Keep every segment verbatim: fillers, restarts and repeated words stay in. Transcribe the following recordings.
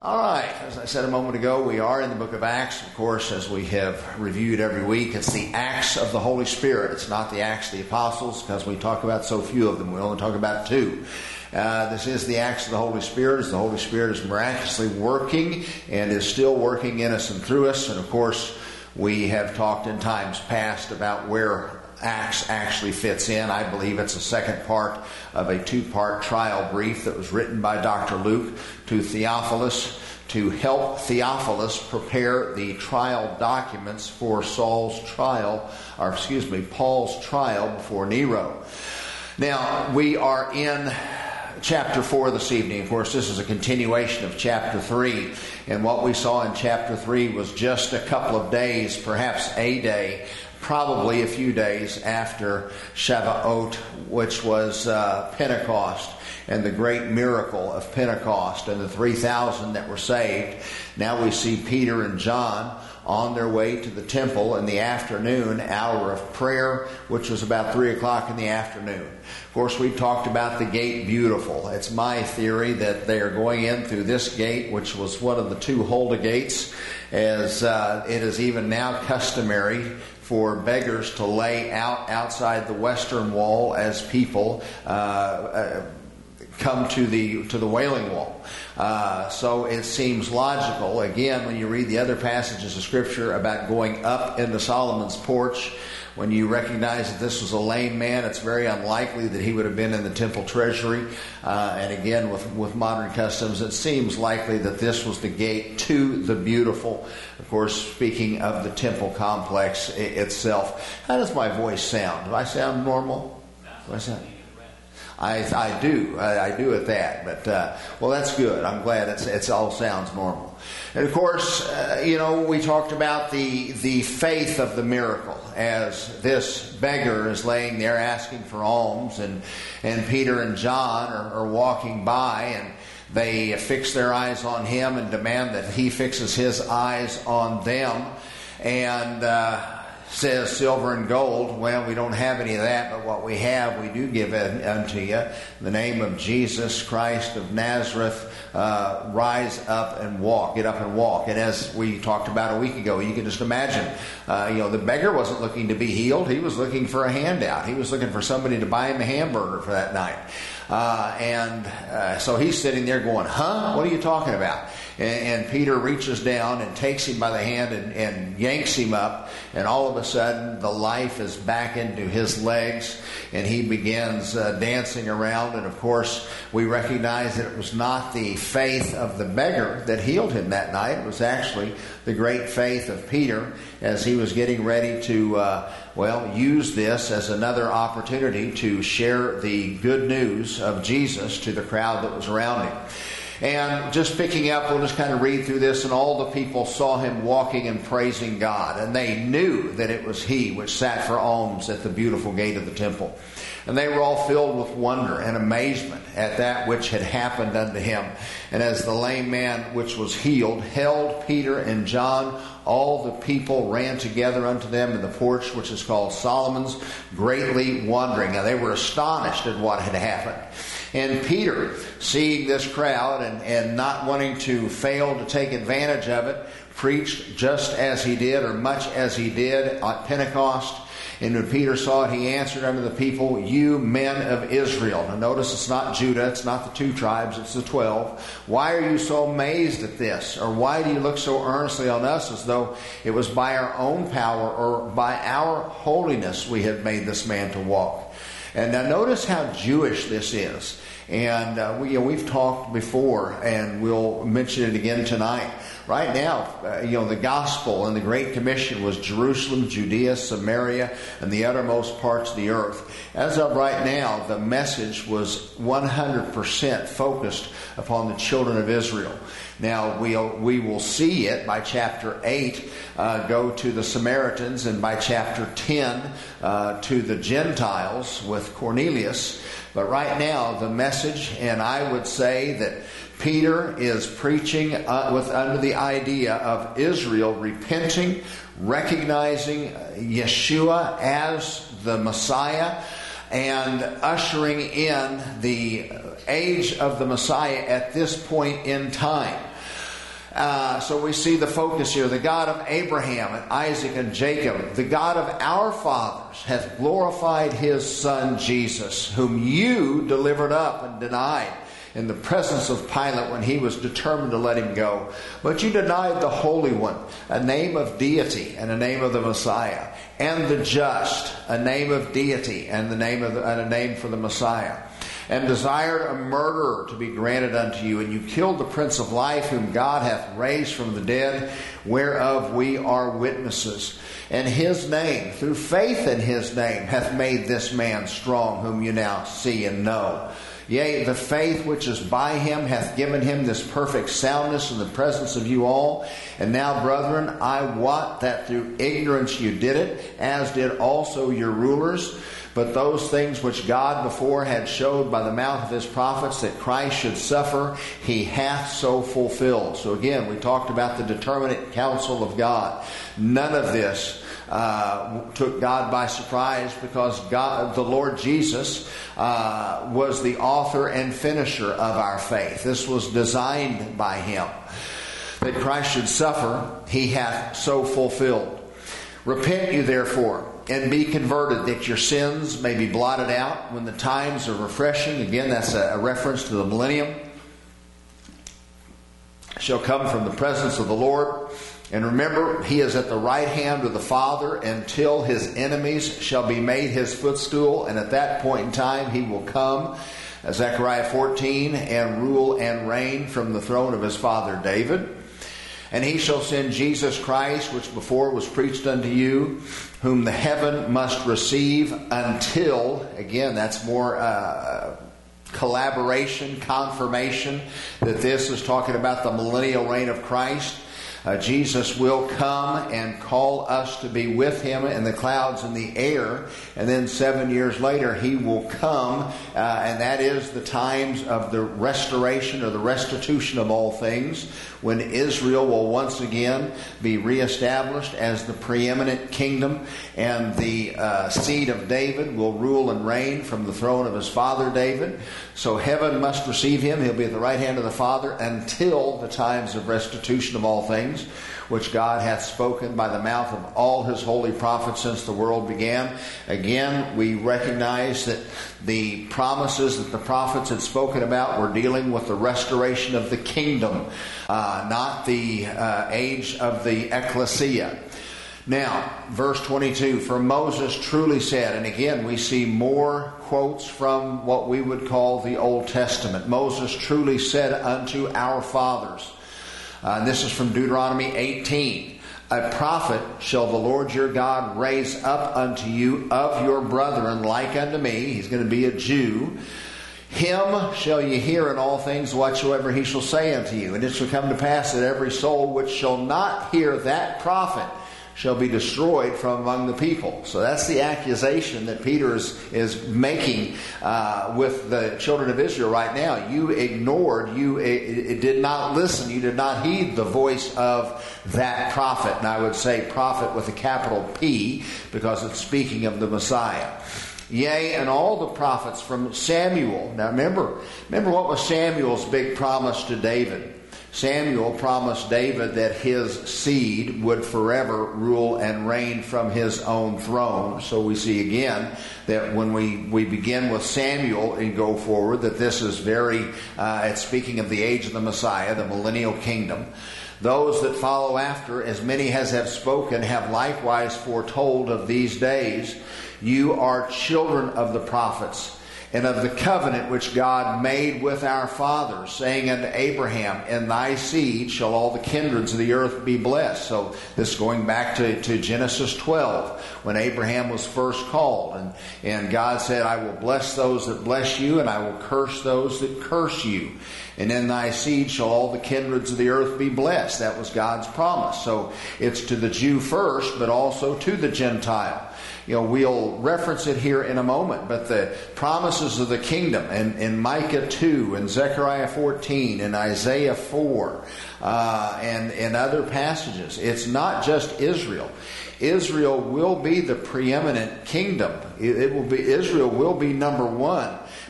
All right, as I said a moment ago, we are in the book of Acts. Of course, as we have reviewed every week, it's the Acts of the Holy Spirit. It's not the Acts of the Apostles, because we talk about so few of them. We only talk about two. Uh, this is the Acts of the Holy Spirit, as the Holy Spirit is miraculously working and is still working in us and through us. And of course, we have talked in times past about where Acts actually fits in. I believe it's a second part of a two-part trial brief that was written by Doctor Luke to Theophilus to help Theophilus prepare the trial documents for Saul's trial, or excuse me, Paul's trial before Nero. Now, we are in chapter four this evening. Of course, this is a continuation of chapter three. And what we saw in chapter three was just a couple of days, perhaps a day, probably a few days after Shavuot, which was uh, Pentecost, and the great miracle of Pentecost, and the three thousand that were saved. Now we see Peter and John on their way to the temple in the afternoon hour of prayer, which was about three o'clock in the afternoon. Of course, we talked about the gate beautiful. It's my theory that they are going in through this gate, which was one of the two Hulda gates, as uh, it is even now customary for beggars to lay out outside the western wall as people uh, uh, come to the to the Wailing Wall. Uh, so it seems logical, again, when you read the other passages of Scripture about going up into Solomon's porch, when you recognize that this was a lame man, it's very unlikely that he would have been in the temple treasury. Uh, and again, with, with modern customs, it seems likely that this was the gate to the beautiful. Of course, speaking of the temple complex I- itself. How does my voice sound? Do I sound normal? Do I sound? I, I do. I, I do at that. But, uh, well, that's good. I'm glad it's, it's all sounds normal. And, of course, uh, you know, we talked about the the faith of the miracle as this beggar is laying there asking for alms, and, and Peter and John are, are walking by, and they fix their eyes on him and demand that he fixes his eyes on them. And uh says, silver and gold, well, we don't have any of that, but what we have, we do give it unto you. In the name of Jesus Christ of Nazareth, uh, rise up and walk. Get up and walk. And as we talked about a week ago, you can just imagine, uh, you know, the beggar wasn't looking to be healed. He was looking for a handout. He was looking for somebody to buy him a hamburger for that night. Uh, and uh, so he's sitting there going, huh? What are you talking about? And, and Peter reaches down and takes him by the hand and, and yanks him up. And all of a sudden, the life is back into his legs. And he begins uh, dancing around. And of course, we recognize that it was not the faith of the beggar that healed him that night. It was actually the great faith of Peter as he was getting ready to, uh, well, use this as another opportunity to share the good news of Jesus to the crowd that was around him. And just picking up, we'll just kind of read through this. And all the people saw him walking and praising God. And they knew that it was he which sat for alms at the beautiful gate of the temple. And they were all filled with wonder and amazement at that which had happened unto him. And as the lame man which was healed held Peter and John, all the people ran together unto them in the porch which is called Solomon's, greatly wondering. Now they were astonished at what had happened. And Peter, seeing this crowd and, and not wanting to fail to take advantage of it, preached just as he did, or much as he did at Pentecost. And when Peter saw it, he answered unto the people, you men of Israel. Now notice it's not Judah, it's not the two tribes, it's the twelve. Why are you so amazed at this? Or why do you look so earnestly on us as though it was by our own power or by our holiness we have made this man to walk? And now notice how Jewish this is. And uh, we, you know, we've talked before, and we'll mention it again tonight. Right now, uh, you know, the gospel and the Great Commission was Jerusalem, Judea, Samaria, and the uttermost parts of the earth. As of right now, the message was one hundred percent focused upon the children of Israel. Now, we'll, we will see it by chapter eight, uh, go to the Samaritans, and by chapter ten, uh, to the Gentiles with Cornelius. But right now, the message, and I would say that Peter is preaching uh, with under the idea of Israel repenting, recognizing Yeshua as the Messiah, and ushering in the age of the Messiah at this point in time. Uh, so we see the focus here. The God of Abraham and Isaac and Jacob, the God of our fathers, hath glorified his Son Jesus, whom you delivered up and denied in the presence of Pilate when he was determined to let him go. But you denied the Holy One, a name of deity and a name of the Messiah, and the Just, a name of deity and the name of the, and a name for the Messiah, and desired a murderer to be granted unto you, and you killed the Prince of Life, whom God hath raised from the dead, whereof we are witnesses. And his name, through faith in his name, hath made this man strong, whom you now see and know. Yea, the faith which is by him hath given him this perfect soundness in the presence of you all. And now, brethren, I wot that through ignorance you did it, as did also your rulers. But those things which God before had showed by the mouth of his prophets that Christ should suffer, he hath so fulfilled. So again, we talked about the determinate counsel of God. None of this uh, took God by surprise, because God, the Lord Jesus, uh, was the author and finisher of our faith. This was designed by him. That Christ should suffer, he hath so fulfilled. Repent you therefore, and be converted, that your sins may be blotted out when the times of refreshing, again that's a, a reference to the millennium, shall come from the presence of the Lord. And remember, he is at the right hand of the Father until his enemies shall be made his footstool. And at that point in time, he will come, Zechariah fourteen, and rule and reign from the throne of his father David. And he shall send Jesus Christ, which before was preached unto you, whom the heaven must receive until, again, that's more uh, collaboration, confirmation, that this is talking about the millennial reign of Christ. Uh, Jesus will come and call us to be with him in the clouds in the air. And then seven years later, he will come. Uh, and that is the times of the restoration or the restitution of all things, when Israel will once again be reestablished as the preeminent kingdom. And the uh, seed of David will rule and reign from the throne of his father David. So heaven must receive him. He'll be at the right hand of the Father until the times of restitution of all things, which God hath spoken by the mouth of all his holy prophets since the world began. Again, we recognize that the promises that the prophets had spoken about were dealing with the restoration of the kingdom, uh, not the uh, age of the ecclesia. Now, verse twenty-two, for Moses truly said, and again we see more quotes from what we would call the Old Testament. Moses truly said unto our fathers, uh, and this is from Deuteronomy eighteen, a prophet shall the Lord your God raise up unto you of your brethren like unto me. He's going to be a Jew. Him shall ye hear in all things whatsoever he shall say unto you. And it shall come to pass that every soul which shall not hear that prophet shall be destroyed from among the people. So that's the accusation that Peter is, is making uh, with the children of Israel right now. You ignored, you it, it did not listen, you did not heed the voice of that prophet. And I would say prophet with a capital P, because it's speaking of the Messiah. Yea, and all the prophets from Samuel. Now remember, remember what was Samuel's big promise to David? Samuel promised David that his seed would forever rule and reign from his own throne. So we see again that when we, we begin with Samuel and go forward, that this is very, uh, it's speaking of the age of the Messiah, the millennial kingdom. Those that follow after, as many as have spoken, have likewise foretold of these days. You are children of the prophets, and of the covenant which God made with our fathers, saying unto Abraham, in thy seed shall all the kindreds of the earth be blessed. So this is going back to, to Genesis twelve, when Abraham was first called. And, and God said, I will bless those that bless you, and I will curse those that curse you. And in thy seed shall all the kindreds of the earth be blessed. That was God's promise. So it's to the Jew first, but also to the Gentile. You know, we'll reference it here in a moment, but the promises of the kingdom in, in Micah two and Zechariah fourteen and Isaiah four uh, and, and other passages, it's not just Israel. Israel will be the preeminent kingdom. It, it will be Israel will be number one.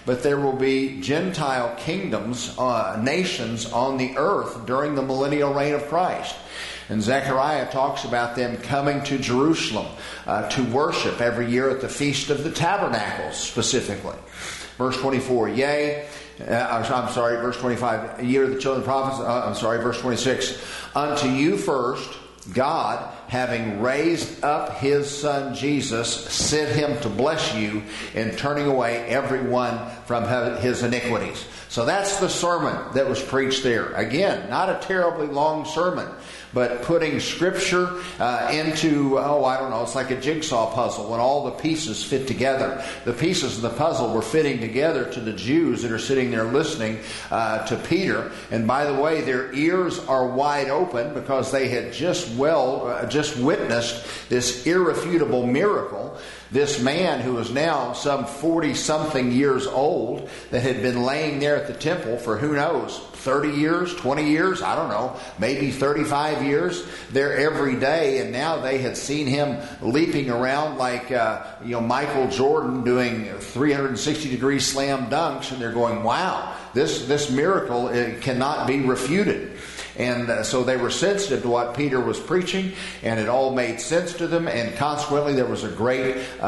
but there will be Gentile kingdoms, uh, nations on the earth during the millennial reign of Christ. And Zechariah talks about them coming to Jerusalem uh, to worship every year at the Feast of the Tabernacles specifically. Verse twenty-four, yea, uh, I'm sorry, verse twenty-five, year of the children of prophets, uh, I'm sorry, verse twenty-six, unto you first, God, having raised up His Son Jesus, sent Him to bless you in turning away everyone from his iniquities. So that's the sermon that was preached there. Again, not a terribly long sermon, but putting Scripture uh, into, oh, I don't know, it's like a jigsaw puzzle when all the pieces fit together. The pieces of the puzzle were fitting together to the Jews that are sitting there listening uh, to Peter. And by the way, their ears are wide open because they had just well, uh, just witnessed this irrefutable miracle. This man who is now some forty-something years old that had been laying there at the temple for who knows, thirty years, twenty years, I don't know, maybe thirty-five years, there every day, and now they had seen him leaping around like uh, you know Michael Jordan doing three hundred sixty degree slam dunks, and they're going, wow, this, this miracle it cannot be refuted. And uh, so they were sensitive to what Peter was preaching, and it all made sense to them, and consequently there was a great uh,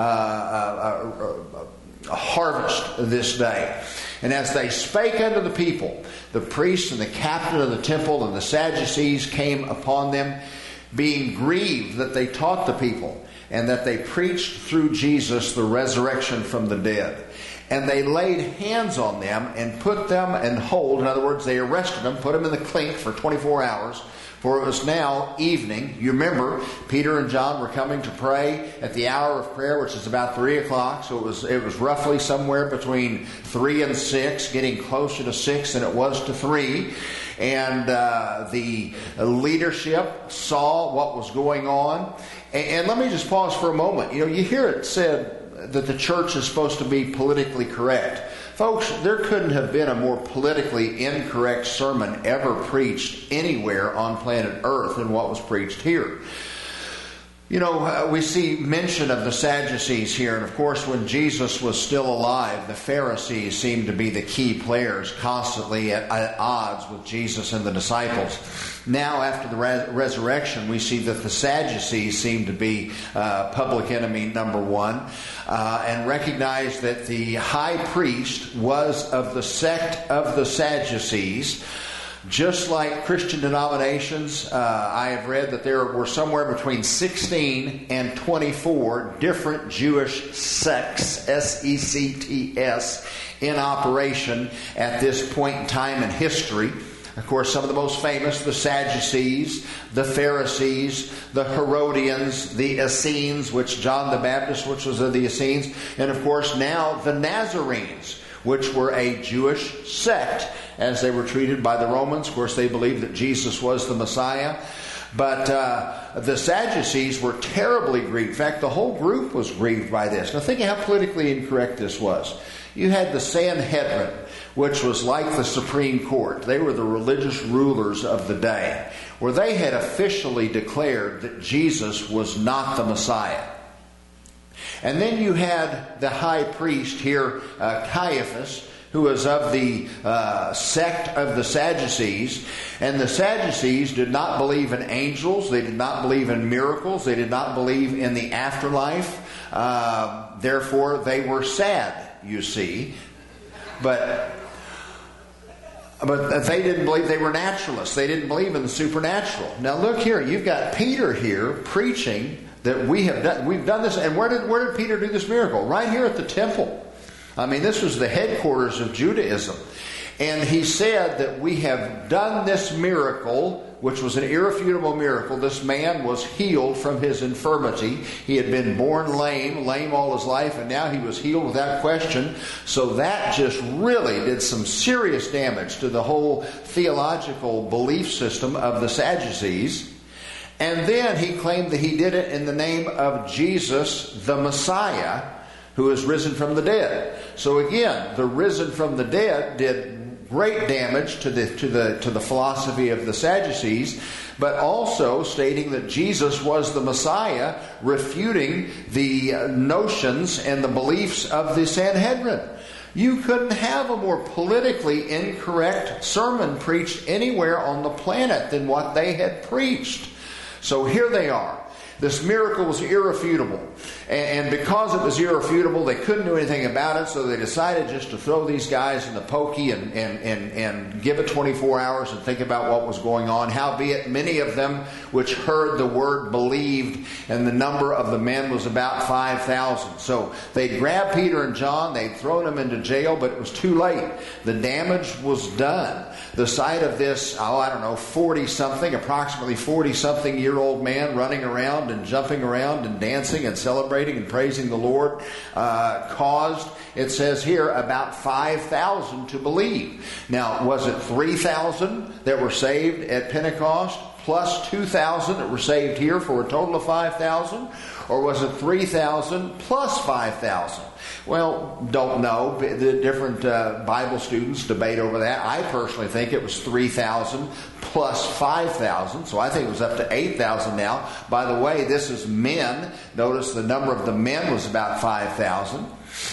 uh, uh, uh, harvest this day. And as they spake unto the people, the priests and the captain of the temple and the Sadducees came upon them, being grieved that they taught the people, and that they preached through Jesus the resurrection from the dead. And they laid hands on them and put them in hold. In other words, they arrested them, put them in the clink for twenty-four hours. For it was now evening. You remember, Peter and John were coming to pray at the hour of prayer, which is about three o'clock. So it was it was roughly somewhere between three and six, getting closer to six than it was to three. And uh, the leadership saw what was going on. And, and let me just pause for a moment. You know, you hear it said that the church is supposed to be politically correct. Folks, there couldn't have been a more politically incorrect sermon ever preached anywhere on planet Earth than what was preached here. You know, uh, we see mention of the Sadducees here, and of course when Jesus was still alive, the Pharisees seemed to be the key players, constantly at, at odds with Jesus and the disciples. Now, after the res- resurrection, we see that the Sadducees seem to be uh, public enemy number one, uh, and recognize that the high priest was of the sect of the Sadducees. Just like Christian denominations, uh, I have read that there were somewhere between sixteen and twenty-four different Jewish sects, S E C T S, in operation at this point in time in history. Of course, some of the most famous, the Sadducees, the Pharisees, the Herodians, the Essenes, which John the Baptist, which was of the Essenes, and of course now the Nazarenes, which were a Jewish sect as they were treated by the Romans. Of course, they believed that Jesus was the Messiah. But uh, the Sadducees were terribly grieved. In fact, the whole group was grieved by this. Now think of how politically incorrect this was. You had the Sanhedrin, which was like the Supreme Court. They were the religious rulers of the day, where they had officially declared that Jesus was not the Messiah. And then you had the high priest here, uh, Caiaphas, who was of the uh, sect of the Sadducees. And the Sadducees did not believe in angels. They did not believe in miracles. They did not believe in the afterlife. Uh, therefore, they were sad, you see. But... But they didn't believe, they were naturalists. They didn't believe in the supernatural. Now look here, you've got Peter here preaching that we have done, we've done this. And where did, where did Peter do this miracle? Right here at the temple. I mean, this was the headquarters of Judaism. And he said that we have done this miracle, which was an irrefutable miracle. This man was healed from his infirmity. He had been born lame, lame all his life, and now he was healed without question. So that just really did some serious damage to the whole theological belief system of the Sadducees. And then he claimed that he did it in the name of Jesus, the Messiah, who is risen from the dead. So again, the risen from the dead did great damage to the to the to the philosophy of the Sadducees, but also stating that Jesus was the Messiah, refuting the notions and the beliefs of the Sanhedrin. You couldn't have a more politically incorrect sermon preached anywhere on the planet than what they had preached. So here they are. This miracle was irrefutable. And because it was irrefutable, they couldn't do anything about it, so they decided just to throw these guys in the pokey and, and, and, and give it twenty-four hours and think about what was going on. Howbeit, many of them which heard the word believed, and the number of the men was about five thousand. So they'd grabbed Peter and John, they'd thrown them into jail, but it was too late. The damage was done. The sight of this, oh, I don't know, forty-something, approximately forty-something-year-old man running around and jumping around and dancing and celebrating and praising the Lord uh, caused, it says here, about five thousand to believe. Now, was it three thousand that were saved at Pentecost, plus two thousand that were saved here for a total of five thousand? Or was it three thousand plus five thousand? Well, don't know. The different uh, Bible students debate over that. I personally think it was three thousand plus five thousand. So I think it was up to eight thousand now. By the way, this is men. Notice the number of the men was about five thousand.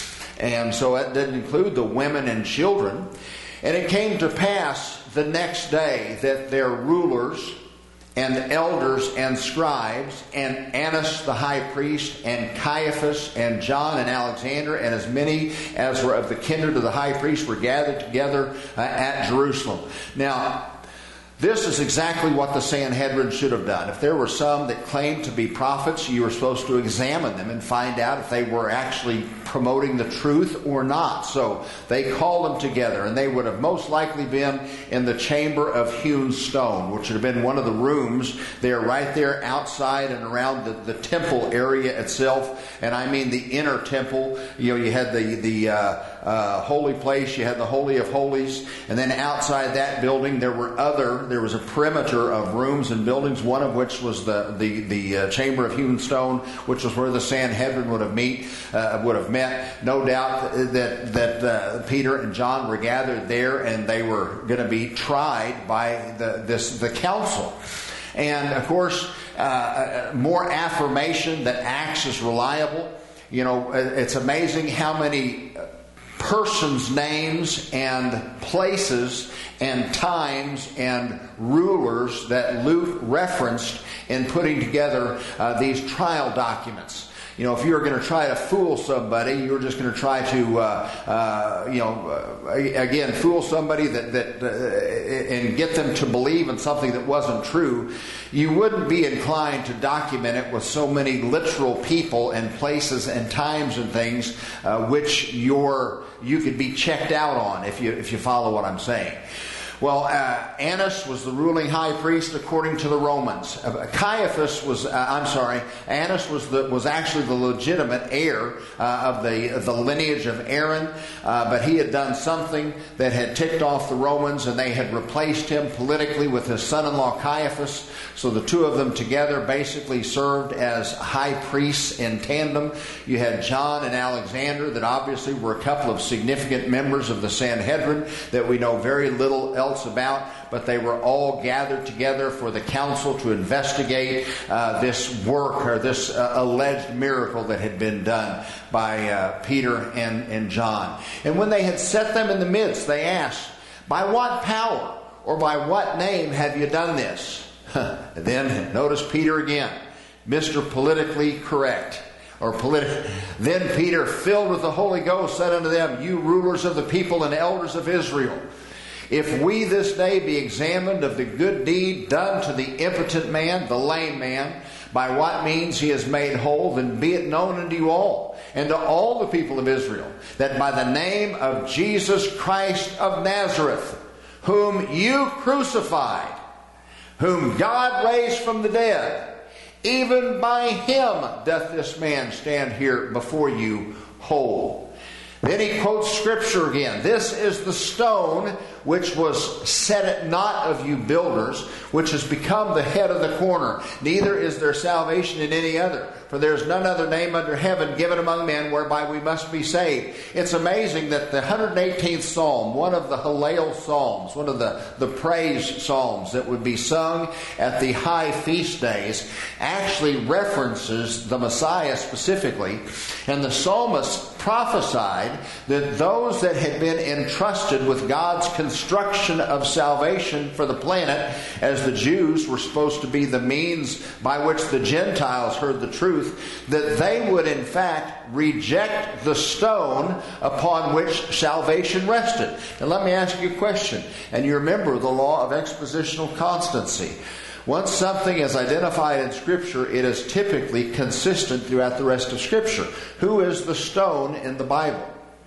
And so that didn't include the women and children. And it came to pass the next day that their rulers and elders and scribes, and Annas the high priest, and Caiaphas, and John, and Alexander, and as many as were of the kindred of the high priest were gathered together uh, at Jerusalem. Now, this is exactly what the Sanhedrin should have done. If there were some that claimed to be prophets, you were supposed to examine them and find out if they were actually promoting the truth or not. So they called them together, and they would have most likely been in the chamber of hewn stone, which would have been one of the rooms there, right there outside and around the, the temple area itself. And I mean the inner temple. You know, you had the, the uh, uh, holy place, you had the Holy of Holies, and then outside that building there were other, there was a perimeter of rooms and buildings, one of which was the, the, the uh, chamber of hewn stone, which was where the Sanhedrin would have meet, uh, would have met. No doubt that that uh, Peter and John were gathered there, and they were going to be tried by the this the council. And of course, uh, more affirmation that Acts is reliable. You know, it's amazing how many persons' names and places and times and rulers that Luke referenced in putting together uh, these trial documents. You know, if you were going to try to fool somebody, you were just going to try to, uh, uh, you know, uh, again, fool somebody that, that uh, and get them to believe in something that wasn't true. You wouldn't be inclined to document it with so many literal people and places and times and things, uh, which you're, you could be checked out on, if you if you follow what I'm saying. Well, uh, Annas was the ruling high priest according to the Romans. Uh, Caiaphas was, uh, I'm sorry, Annas was the, was actually the legitimate heir uh, of the of the lineage of Aaron, uh, but he had done something that had ticked off the Romans, and they had replaced him politically with his son-in-law Caiaphas. So the two of them together basically served as high priests in tandem. You had John and Alexander that obviously were a couple of significant members of the Sanhedrin that we know very little else about, but they were all gathered together for the council to investigate uh, this work or this uh, alleged miracle that had been done by uh, Peter and, and John. And when they had set them in the midst, they asked, "By what power or by what name have you done this?" Then notice Peter again, Mister Politically Correct. Or politi- Then Peter, filled with the Holy Ghost, said unto them, "You rulers of the people and elders of Israel, if we this day be examined of the good deed done to the impotent man, the lame man, by what means he is made whole, then be it known unto you all, and to all the people of Israel, that by the name of Jesus Christ of Nazareth, whom you crucified, whom God raised from the dead, even by him doth this man stand here before you whole." Then he quotes Scripture again. "This is the stone which was set at naught of you builders, which has become the head of the corner. Neither is there salvation in any other. For there is none other name under heaven given among men whereby we must be saved. It's amazing that the one hundred eighteenth Psalm, one of the Hallel Psalms, one of the, the praise psalms that would be sung at the high feast days, actually references the Messiah specifically. And the psalmist prophesied that those that had been entrusted with God's construction of salvation for the planet, as the Jews were supposed to be the means by which the Gentiles heard the truth, that they would in fact reject the stone upon which salvation rested. And let me ask you a question. And you remember the law of expositional constancy. Once something is identified in Scripture, it is typically consistent throughout the rest of Scripture. Who is the stone in the Bible?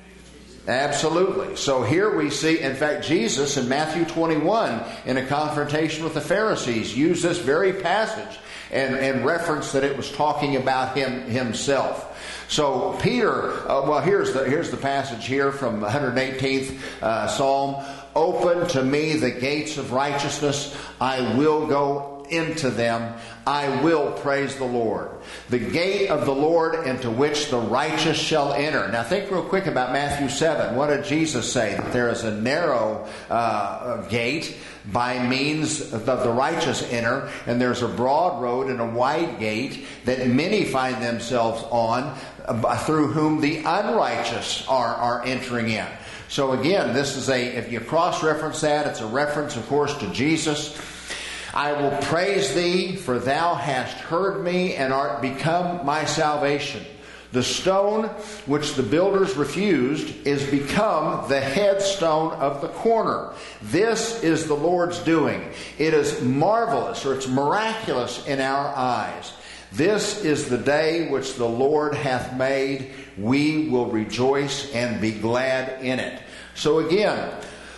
Absolutely. So here we see, in fact, Jesus in Matthew twenty-one, in a confrontation with the Pharisees, used this very passage and, and referenced that it was talking about him himself. So Peter, uh, well, here's the here's the passage here from one hundred eighteenth uh, Psalm. Open to me the gates of righteousness. I will go into them. I will praise the Lord. The gate of the Lord into which the righteous shall enter. Now think real quick about Matthew seven. What did Jesus say? That there is a narrow uh, gate by means of the righteous enter, and there's a broad road and a wide gate that many find themselves on, uh, through whom the unrighteous are, are entering in. So again, this is a, if you cross-reference that, it's a reference, of course, to Jesus. I will praise thee, for thou hast heard me and art become my salvation. The stone which the builders refused is become the headstone of the corner. This is the Lord's doing. It is marvelous, or it's miraculous in our eyes. This is the day which the Lord hath made. We will rejoice and be glad in it. So again,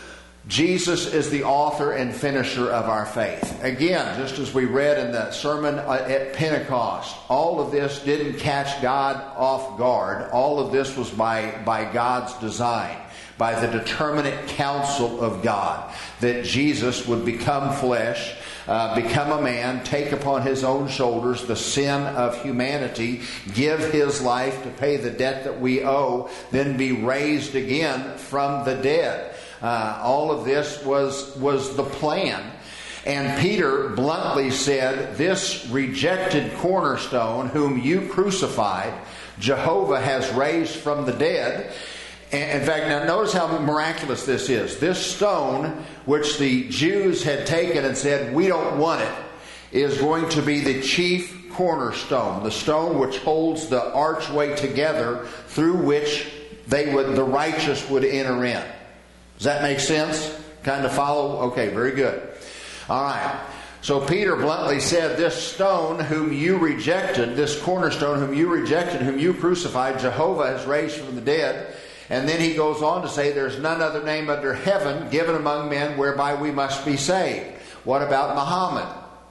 Jesus is the author and finisher of our faith. Again, just as we read in the sermon at Pentecost, all of this didn't catch God off guard. All of this was by, by God's design, by the determinate counsel of God, that Jesus would become flesh, uh, become a man, take upon his own shoulders the sin of humanity, give his life to pay the debt that we owe, then be raised again from the dead. Uh, all of this was, was the plan. And Peter bluntly said, this rejected cornerstone whom you crucified, Jehovah has raised from the dead. And in fact, now notice how miraculous this is. This stone, which the Jews had taken and said, we don't want it, is going to be the chief cornerstone, the stone which holds the archway together through which they would, the righteous would enter in. Does that make sense? Kind of follow? Okay, very good. All right. So Peter bluntly said, this stone whom you rejected, this cornerstone whom you rejected, whom you crucified, Jehovah has raised from the dead. And then he goes on to say, there's none other name under heaven given among men whereby we must be saved. What about Muhammad?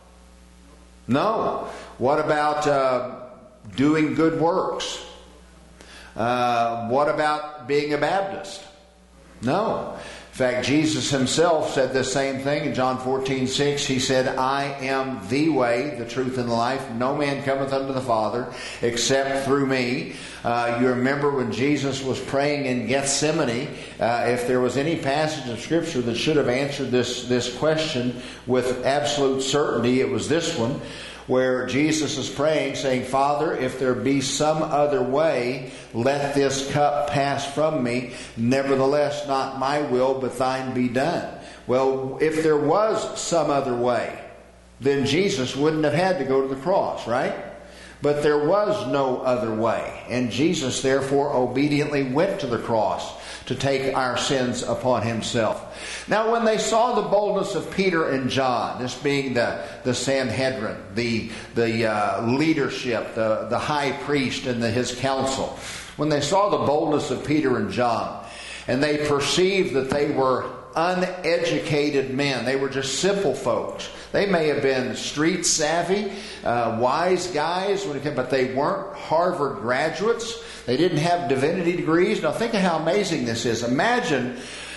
No. What about uh, doing good works? Uh, what about being a Baptist? No. In fact, Jesus himself said the same thing in John fourteen six. He said, I am the way, the truth, and the life. No man cometh unto the Father except through me. Uh, you remember when Jesus was praying in Gethsemane, uh, if there was any passage of Scripture that should have answered this, this question with absolute certainty, it was this one, where Jesus is praying, saying, Father, if there be some other way, let this cup pass from me. Nevertheless, not my will, but thine be done. Well, if there was some other way, then Jesus wouldn't have had to go to the cross, right? But there was no other way. And Jesus, therefore, obediently went to the cross to take our sins upon himself. Now, when they saw the boldness of Peter and John, this being the, the Sanhedrin, the, the uh, leadership, the, the high priest and the, his council, when they saw the boldness of Peter and John, and they perceived that they were uneducated men, they were just simple folks. They may have been street savvy, uh, wise guys, when it came, but they weren't Harvard graduates. They didn't have divinity degrees. Now think of how amazing this is. Imagine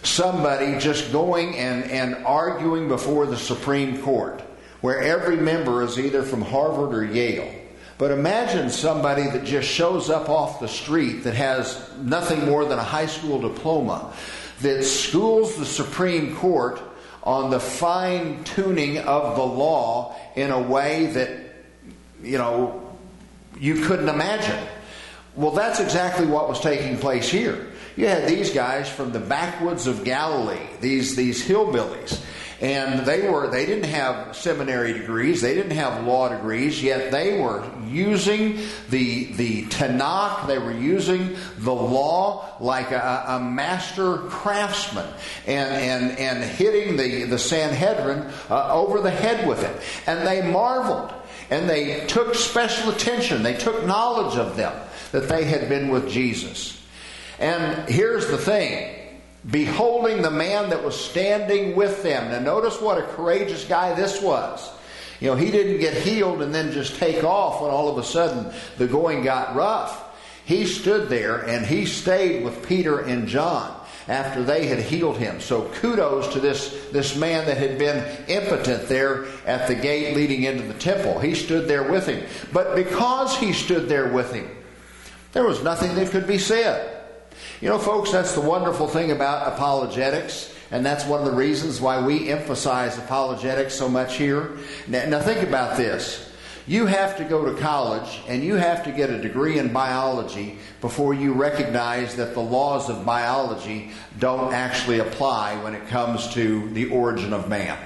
somebody just going and, and arguing before the Supreme Court, where every member is either from Harvard or Yale. But imagine somebody that just shows up off the street that has nothing more than a high school diploma, that schools the Supreme Court on the fine-tuning of the law in a way that, you know, you couldn't imagine. Well, that's exactly what was taking place here. You had these guys from the backwoods of Galilee, these these hillbillies, and they were they didn't have seminary degrees, they didn't have law degrees, yet they were using the the Tanakh, they were using the law like a, a master craftsman, and and and hitting the the Sanhedrin uh, over the head with it, and they marveled, and they took special attention, they took knowledge of them that they had been with Jesus. And here's the thing. Beholding the man that was standing with them. Now notice what a courageous guy this was. You know, he didn't get healed and then just take off when all of a sudden the going got rough. He stood there and he stayed with Peter and John after they had healed him. So kudos to this, this man that had been impotent there at the gate leading into the temple. He stood there with him. But because he stood there with him, there was nothing that could be said. You know, folks, that's the wonderful thing about apologetics, and that's one of the reasons why we emphasize apologetics so much here. Now, now think about this. You have to go to college, and you have to get a degree in biology before you recognize that the laws of biology don't actually apply when it comes to the origin of man.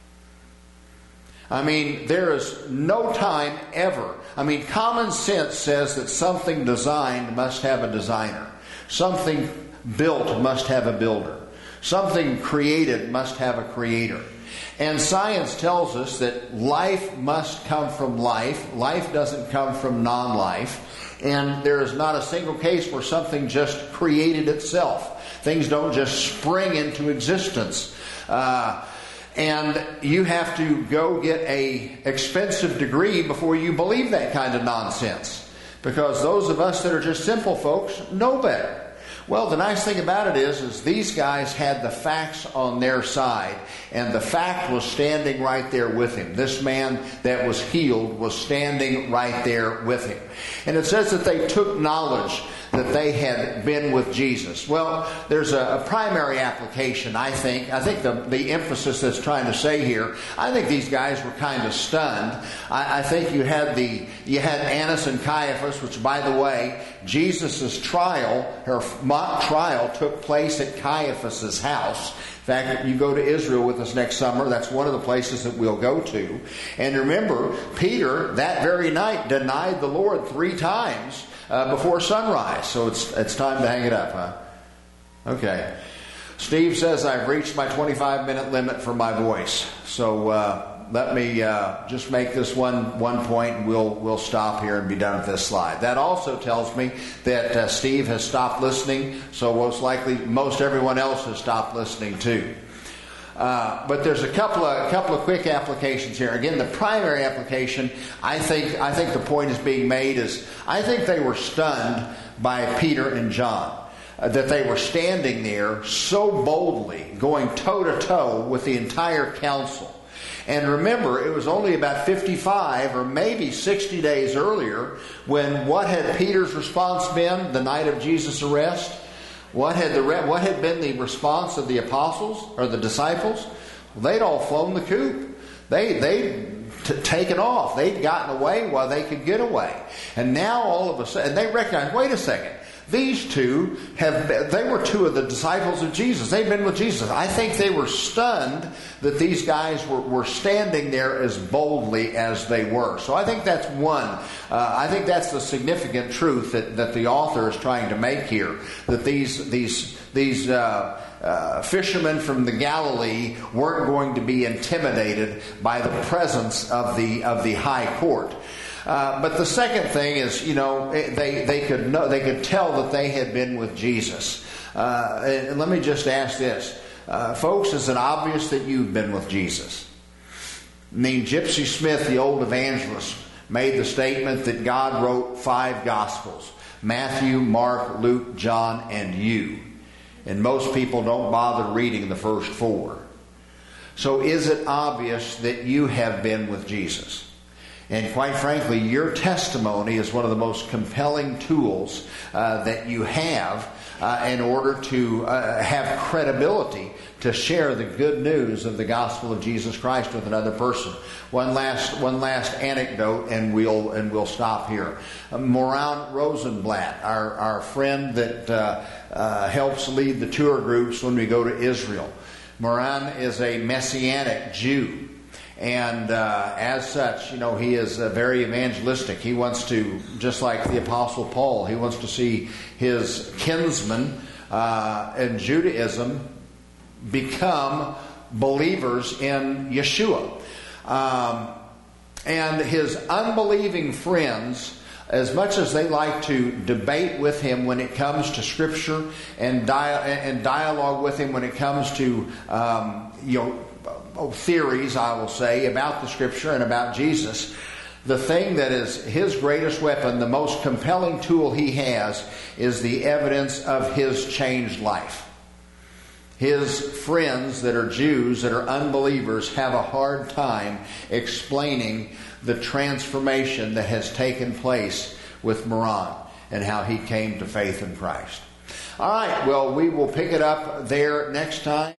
I mean, there is no time ever. I mean, common sense says that something designed must have a designer. Something built must have a builder. Something created must have a creator. And science tells us that life must come from life. Life doesn't come from non-life. And there is not a single case where something just created itself. Things don't just spring into existence. Uh, and you have to go get a expensive degree before you believe that kind of nonsense. Because those of us that are just simple folks know better. Well, the nice thing about it is, is these guys had the facts on their side, and the fact was standing right there with him. This man that was healed was standing right there with him. And it says that they took knowledge that they had been with Jesus. Well, there's a, a primary application, I think. I think the, the emphasis that's trying to say here, I think these guys were kind of stunned. I, I think you had the you had Annas and Caiaphas, which, by the way, Jesus' trial, her mock trial, took place at Caiaphas' house. In fact, you go to Israel with us next summer. That's one of the places that we'll go to. And remember, Peter, that very night, denied the Lord three times uh, before sunrise. So it's it's time to hang it up, huh? Okay. Steve says, I've reached my twenty-five minute limit for my voice. So uh, let me uh, just make this one one point, and we'll, we'll stop here and be done with this slide. That also tells me that uh, Steve has stopped listening, so most likely most everyone else has stopped listening too. Uh, but there's a couple of a couple of quick applications here. Again, the primary application, I think I think the point is being made is I think they were stunned by Peter and John. Uh, that they were standing there so boldly, going toe to toe with the entire council. And remember, it was only about fifty-five or maybe sixty days earlier when what had Peter's response been the night of Jesus' arrest? What had the what had been the response of the apostles or the disciples? Well, they'd all flown the coop. They they'd t- taken off. They'd gotten away while they could get away. And now all of a sudden, and they recognized, wait a second. These two have been, they were two of the disciples of Jesus. They've been with Jesus. I think they were stunned that these guys were, were standing there as boldly as they were. So I think that's one. Uh, I think that's the significant truth that, that the author is trying to make here. That these these these uh, uh, fishermen from the Galilee weren't going to be intimidated by the presence of the of the high court. Uh, but the second thing is, you know, they, they could know, they could tell that they had been with Jesus. Uh, and let me just ask this. Uh, folks, is it obvious that you've been with Jesus? I mean, Gypsy Smith, the old evangelist, made the statement that God wrote five Gospels. Matthew, Mark, Luke, John, and you. and most people don't bother reading the first four. So is it obvious that you have been with Jesus? And quite frankly, your testimony is one of the most compelling tools uh, that you have uh, in order to uh, have credibility to share the good news of the gospel of Jesus Christ with another person. One last, one last anecdote, and we'll and we'll stop here. Uh, Moran Rosenblatt, our our friend that uh, uh, helps lead the tour groups when we go to Israel. Moran is a Messianic Jew. And uh, as such, you know, he is uh, very evangelistic. He wants to, just like the Apostle Paul, he wants to see his kinsmen uh, in Judaism become believers in Yeshua. Um, and his unbelieving friends, as much as they like to debate with him when it comes to Scripture and, dia- and dialogue with him when it comes to, um, you know, theories, I will say, about the Scripture and about Jesus, the thing that is his greatest weapon, the most compelling tool he has, is the evidence of his changed life. His friends that are Jews, that are unbelievers, have a hard time explaining the transformation that has taken place with Moran and how he came to faith in Christ. All right, well, we will pick it up there next time.